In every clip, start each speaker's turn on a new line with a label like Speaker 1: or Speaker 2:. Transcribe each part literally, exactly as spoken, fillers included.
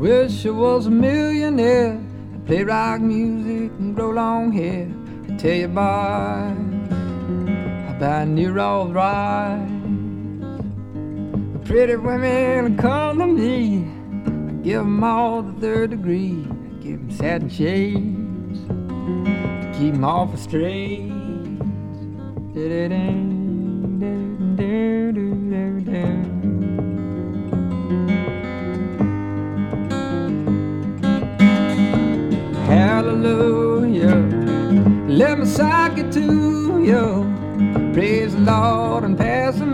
Speaker 1: wish I was a millionaire, I'd play rock music and grow long hair. I tell you, boy, I buy new Rolls Royce. The pretty women come to me, I give them all the third degree. I give them satin shades to keep them off the streets. Hallelujah, let me sock it to you. Praise the Lord and pass the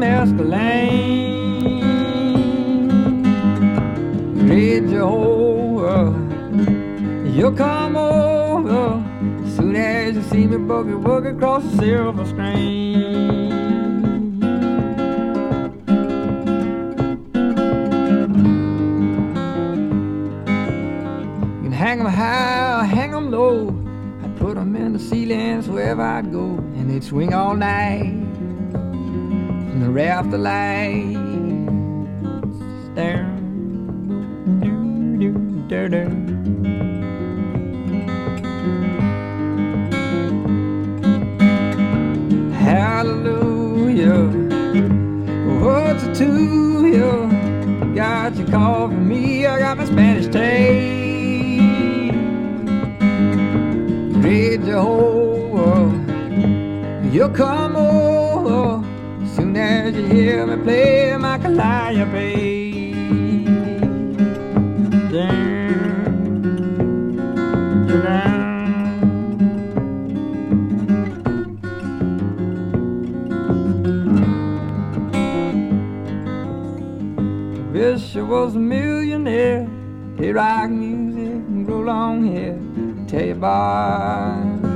Speaker 1: mescaline. Read Jehovah, you'll come over soon as you see me boogie woogie across the silver screen. You can hang 'em high, hang 'em low, I put 'em in the ceilings wherever I go, and they'd swing all night from the rafter lights down. Hallelujah, what's it to you? Got your call for me, I got my Spanish tape. Read Jehovah, you'll come over soon as you hear me play my calliope. Wish I was a millionaire, play rock music and grow long hair. Tell you, boy,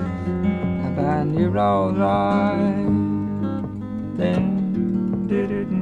Speaker 1: I buy a new Rolls Royce. Then, did it.